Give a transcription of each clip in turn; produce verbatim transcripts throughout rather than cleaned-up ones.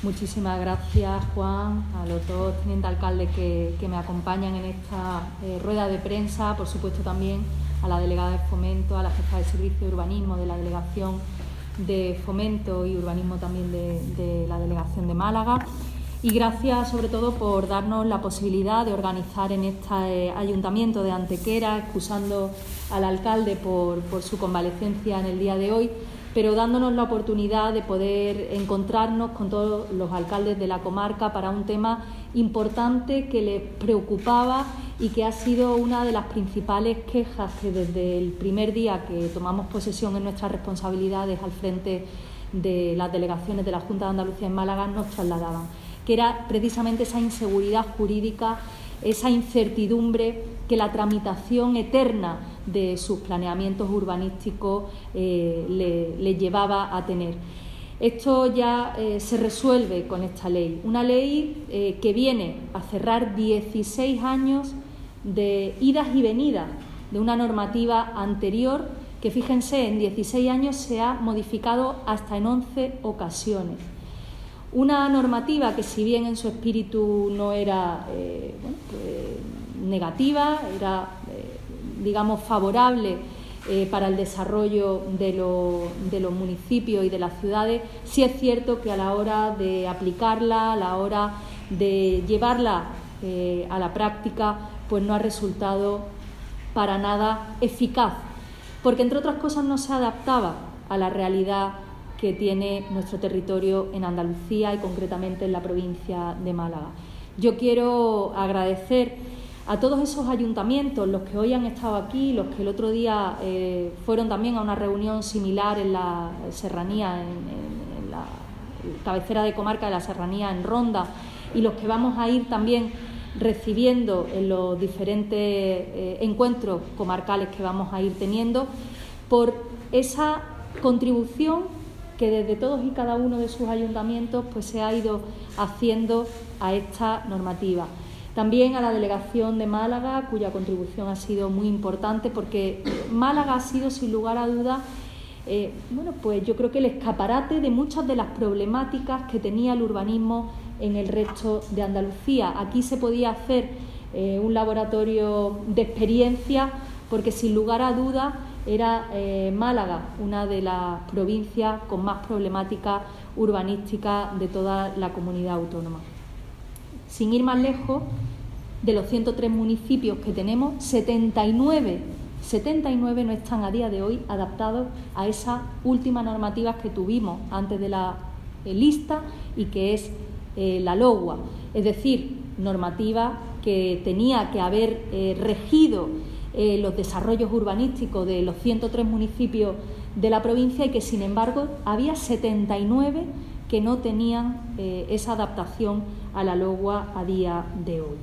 Muchísimas gracias, Juan, a los dos tenientes alcaldes que, que me acompañan en esta eh, rueda de prensa, por supuesto también a la delegada de Fomento, a la jefa de Servicio de Urbanismo de la Delegación de Fomento y Urbanismo también de, de la Delegación de Málaga. Y gracias sobre todo por darnos la posibilidad de organizar en este Ayuntamiento de Antequera, excusando al alcalde por, por su convalecencia en el día de hoy, pero dándonos la oportunidad de poder encontrarnos con todos los alcaldes de la comarca para un tema importante que les preocupaba y que ha sido una de las principales quejas que desde el primer día que tomamos posesión en nuestras responsabilidades al frente de las delegaciones de la Junta de Andalucía en Málaga nos trasladaban, que era precisamente esa inseguridad jurídica, esa incertidumbre que la tramitación eterna de sus planeamientos urbanísticos eh, le, le llevaba a tener. Esto ya eh, se resuelve con esta ley, una ley eh, que viene a cerrar dieciséis años de idas y venidas de una normativa anterior que, fíjense, en dieciséis años se ha modificado hasta en once ocasiones. Una normativa que, si bien en su espíritu no era eh, bueno, pues, negativa, era, eh, digamos, favorable eh, para el desarrollo de, lo, de los municipios y de las ciudades, sí es cierto que a la hora de aplicarla, a la hora de llevarla eh, a la práctica, pues no ha resultado para nada eficaz, porque, entre otras cosas, no se adaptaba a la realidad que tiene nuestro territorio en Andalucía y concretamente en la provincia de Málaga. Yo quiero agradecer a todos esos ayuntamientos, los que hoy han estado aquí, los que el otro día eh, fueron también a una reunión similar en la Serranía, en, en, en la cabecera de comarca de la Serranía, en Ronda, y los que vamos a ir también recibiendo en los diferentes eh, encuentros comarcales que vamos a ir teniendo, por esa contribución que desde todos y cada uno de sus ayuntamientos pues se ha ido haciendo a esta normativa. También a la Delegación de Málaga, cuya contribución ha sido muy importante, porque Málaga ha sido, sin lugar a dudas, eh, bueno, pues yo creo que el escaparate de muchas de las problemáticas que tenía el urbanismo en el resto de Andalucía. Aquí se podía hacer eh, un laboratorio de experiencia, porque sin lugar a dudas era eh, Málaga una de las provincias con más problemáticas urbanísticas de toda la comunidad autónoma. Sin ir más lejos, de los ciento tres municipios que tenemos, setenta y nueve, setenta y nueve no están a día de hoy adaptados a esas últimas normativas que tuvimos antes de la eh, lista y que es eh, la LOGUA, es decir, normativa que tenía que haber eh, regido Eh, los desarrollos urbanísticos de los ciento tres municipios de la provincia y que, sin embargo, había setenta y nueve que no tenían eh, esa adaptación a la LOGUA a día de hoy.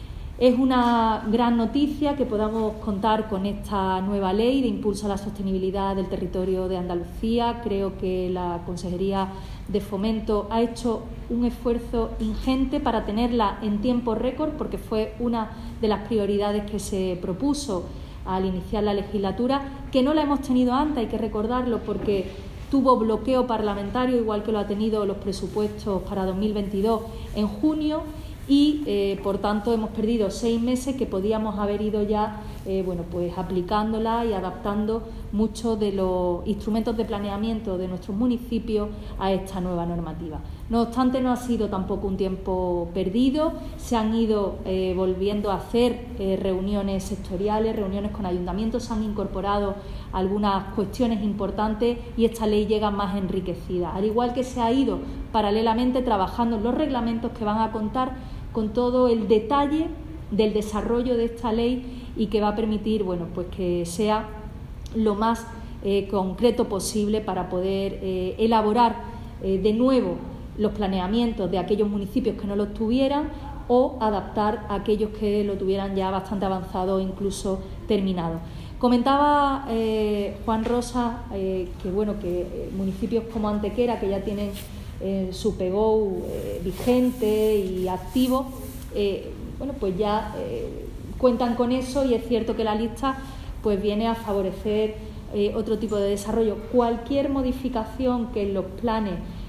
Es una gran noticia que podamos contar con esta nueva ley de impulso a la sostenibilidad del territorio de Andalucía. Creo que la Consejería de Fomento ha hecho un esfuerzo ingente para tenerla en tiempo récord, porque fue una de las prioridades que se propuso al iniciar la legislatura, que no la hemos tenido antes, hay que recordarlo, porque tuvo bloqueo parlamentario, igual que lo ha tenido los presupuestos para dos mil veintidós en junio, y eh, por tanto hemos perdido seis meses que podíamos haber ido ya eh, bueno, pues aplicándola y adaptando muchos de los instrumentos de planeamiento de nuestros municipios a esta nueva normativa. No obstante, no ha sido tampoco un tiempo perdido, se han ido eh, volviendo a hacer eh, reuniones sectoriales, reuniones con ayuntamientos, se han incorporado algunas cuestiones importantes y esta ley llega más enriquecida, al igual que se ha ido paralelamente trabajando en los reglamentos que van a contar con todo el detalle del desarrollo de esta ley y que va a permitir, bueno, pues que sea lo más eh, concreto posible para poder eh, elaborar eh, de nuevo los planeamientos de aquellos municipios que no los tuvieran o adaptar a aquellos que lo tuvieran ya bastante avanzado o incluso terminado. Comentaba eh, Juan Rosa eh, que, bueno, que eh, municipios como Antequera, que ya tienen eh, su P G O eh, vigente y activo, eh, bueno, pues ya eh, cuentan con eso, y es cierto que la lista pues viene a favorecer eh, otro tipo de desarrollo. Cualquier modificación que en los planes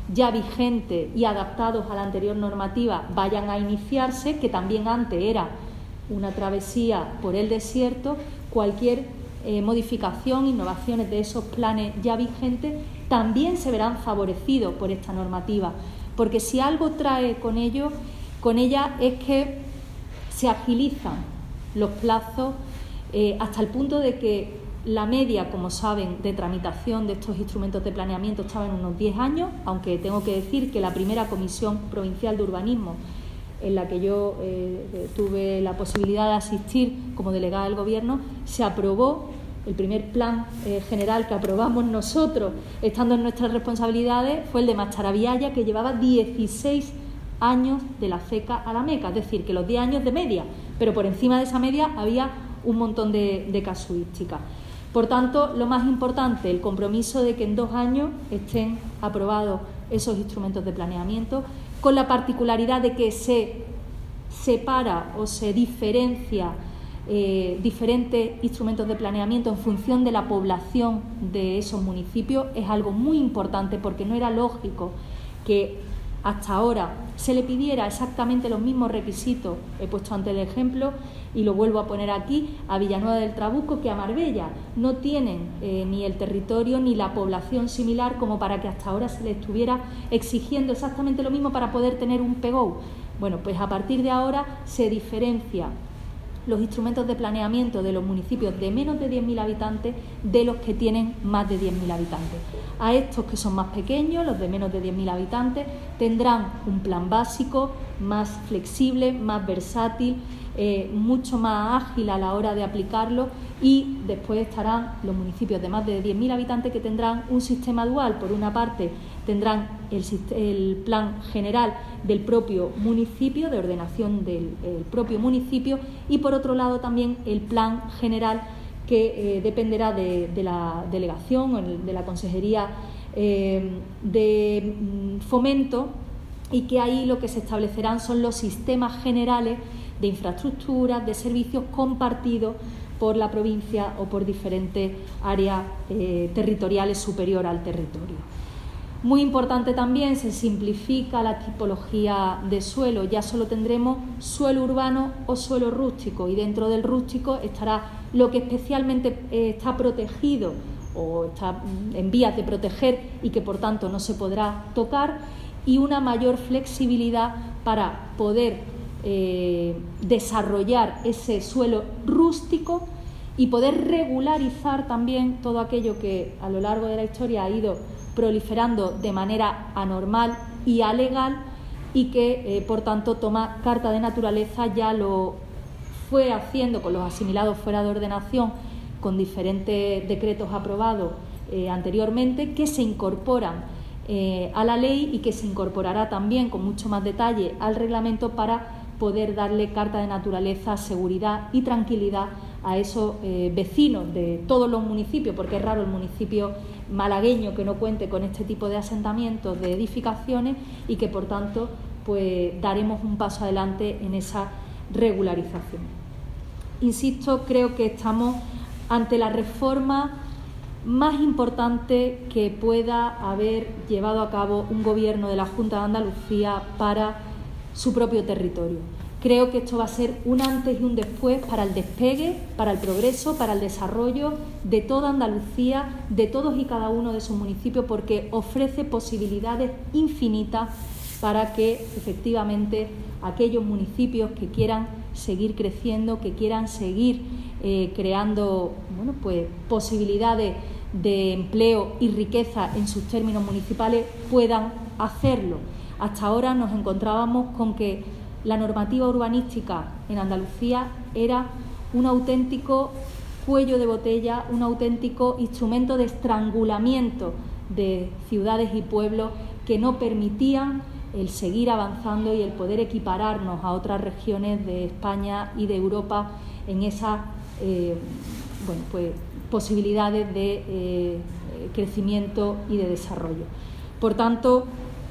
ya vigentes y adaptados a la anterior normativa vayan a iniciarse, que también antes era una travesía por el desierto. Cualquier eh, modificación, innovaciones de esos planes ya vigentes también se verán favorecidos por esta normativa, porque si algo trae con ello, con ella es que se agilizan los plazos eh, hasta el punto de que la media, como saben, de tramitación de estos instrumentos de planeamiento estaba en unos diez años, aunque tengo que decir que la primera Comisión Provincial de Urbanismo, en la que yo eh, tuve la posibilidad de asistir como delegada del Gobierno, se aprobó el primer plan eh, general que aprobamos nosotros, estando en nuestras responsabilidades, fue el de Macharabiaya, que llevaba dieciséis años de la ceca a la meca, es decir, que los diez años de media, pero por encima de esa media había un montón de, de casuísticas. Por tanto, lo más importante, el compromiso de que en dos años estén aprobados esos instrumentos de planeamiento, con la particularidad de que se separa o se diferencia eh, diferentes instrumentos de planeamiento en función de la población de esos municipios. Es algo muy importante, porque no era lógico que hasta ahora se le pidiera exactamente los mismos requisitos, he puesto antes el ejemplo y lo vuelvo a poner aquí, a Villanueva del Trabuco que a Marbella. No tienen eh, ni el territorio ni la población similar como para que hasta ahora se le estuviera exigiendo exactamente lo mismo para poder tener un P G O. Bueno, pues a partir de ahora se diferencia los instrumentos de planeamiento de los municipios de menos de diez mil habitantes de los que tienen más de diez mil habitantes. A estos que son más pequeños, los de menos de diez mil habitantes, tendrán un plan básico más flexible, más versátil, eh, mucho más ágil a la hora de aplicarlo, y después estarán los municipios de más de diez mil habitantes que tendrán un sistema dual. Por una parte tendrán el, el plan general del propio municipio, de ordenación del el propio municipio, y por otro lado también el plan general que eh, dependerá de, de la delegación o de la Consejería eh, de Fomento, y que ahí lo que se establecerán son los sistemas generales de infraestructuras, de servicios compartidos por la provincia o por diferentes áreas eh, territoriales superior al territorio. Muy importante también, se simplifica la tipología de suelo, ya solo tendremos suelo urbano o suelo rústico, y dentro del rústico estará lo que especialmente eh, está protegido o está en vías de proteger y que por tanto no se podrá tocar, y una mayor flexibilidad para poder eh, desarrollar ese suelo rústico y poder regularizar también todo aquello que a lo largo de la historia ha ido proliferando de manera anormal y alegal, y que eh, por tanto toma carta de naturaleza. Ya lo fue haciendo con los asimilados fuera de ordenación, con diferentes decretos aprobados eh, anteriormente, que se incorporan eh, a la ley y que se incorporará también con mucho más detalle al reglamento para poder darle carta de naturaleza, seguridad y tranquilidad a esos eh, vecinos de todos los municipios, porque es raro el municipio malagueño que no cuente con este tipo de asentamientos, de edificaciones, y que por tanto pues daremos un paso adelante en esa regularización. Insisto, creo que estamos ante la reforma más importante que pueda haber llevado a cabo un gobierno de la Junta de Andalucía para su propio territorio. Creo que esto va a ser un antes y un después para el despegue, para el progreso, para el desarrollo de toda Andalucía, de todos y cada uno de sus municipios, porque ofrece posibilidades infinitas para que efectivamente aquellos municipios que quieran seguir creciendo, que quieran seguir eh, creando bueno, pues, posibilidades de empleo y riqueza en sus términos municipales, puedan hacerlo. Hasta ahora nos encontrábamos con que la normativa urbanística en Andalucía era un auténtico cuello de botella, un auténtico instrumento de estrangulamiento de ciudades y pueblos que no permitían el seguir avanzando y el poder equipararnos a otras regiones de España y de Europa en esas eh, bueno, pues, posibilidades de eh, crecimiento y de desarrollo. Por tanto,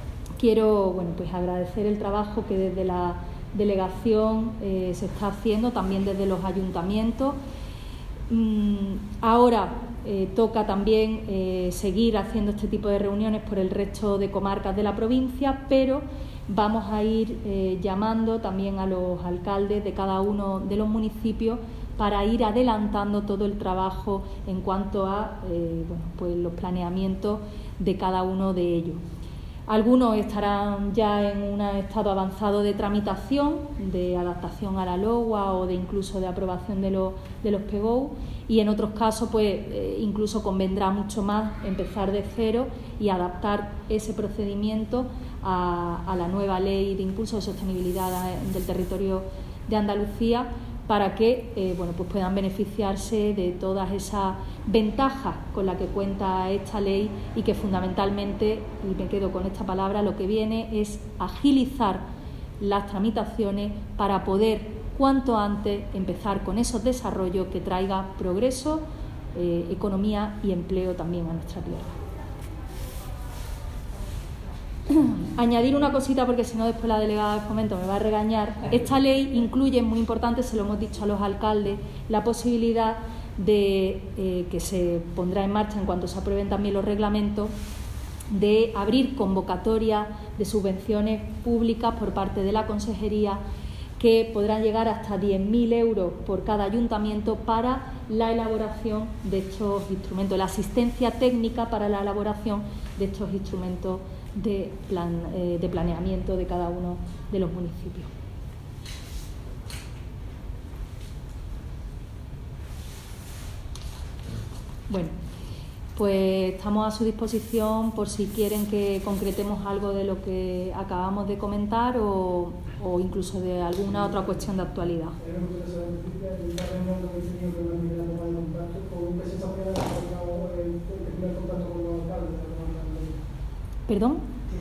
quiero bueno, pues agradecer el trabajo que desde la delegación eh, se está haciendo, también desde los ayuntamientos. Mm, ahora eh, toca también eh, seguir haciendo este tipo de reuniones por el resto de comarcas de la provincia, pero vamos a ir eh, llamando también a los alcaldes de cada uno de los municipios para ir adelantando todo el trabajo en cuanto a eh, bueno, pues los planeamientos de cada uno de ellos. Algunos estarán ya en un estado avanzado de tramitación, de adaptación a la LOGUA o de incluso de aprobación de los, de los P G O, y en otros casos pues eh, incluso convendrá mucho más empezar de cero y adaptar ese procedimiento a, a la nueva Ley de Impulso de Sostenibilidad del Territorio de Andalucía, para que eh, bueno, pues puedan beneficiarse de todas esas ventajas con las que cuenta esta ley y que fundamentalmente, y me quedo con esta palabra, lo que viene es agilizar las tramitaciones para poder cuanto antes empezar con esos desarrollos que traigan progreso, eh, economía y empleo también a nuestra tierra. Añadir una cosita, porque si no después la delegada de Fomento me va a regañar. Esta ley incluye, muy importante, se lo hemos dicho a los alcaldes, la posibilidad de eh, que se pondrá en marcha en cuanto se aprueben también los reglamentos, de abrir convocatorias de subvenciones públicas por parte de la Consejería que podrán llegar hasta diez mil euros por cada ayuntamiento para la elaboración de estos instrumentos, la asistencia técnica para la elaboración de estos instrumentos de, plan, eh, de planeamiento de cada uno de los municipios. Bueno, pues estamos a su disposición por si quieren que concretemos algo de lo que acabamos de comentar o, o incluso de alguna otra cuestión de actualidad. ¿Perdón?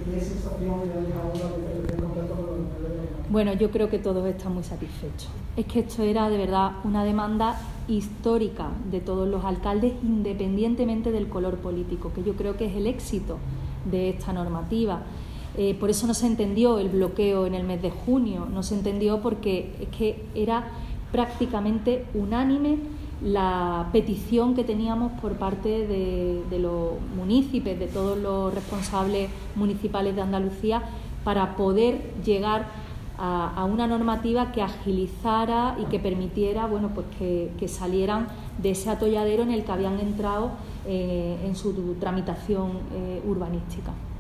Bueno, yo creo que todos están muy satisfechos. Es que esto era de verdad una demanda histórica de todos los alcaldes, independientemente del color político, que yo creo que es el éxito de esta normativa. Eh, por eso no se entendió el bloqueo en el mes de junio, no se entendió porque es que era prácticamente unánime la petición que teníamos por parte de, de los municipios, de todos los responsables municipales de Andalucía, para poder llegar a, a una normativa que agilizara y que permitiera, bueno, pues que, que salieran de ese atolladero en el que habían entrado eh, en su tramitación eh, urbanística.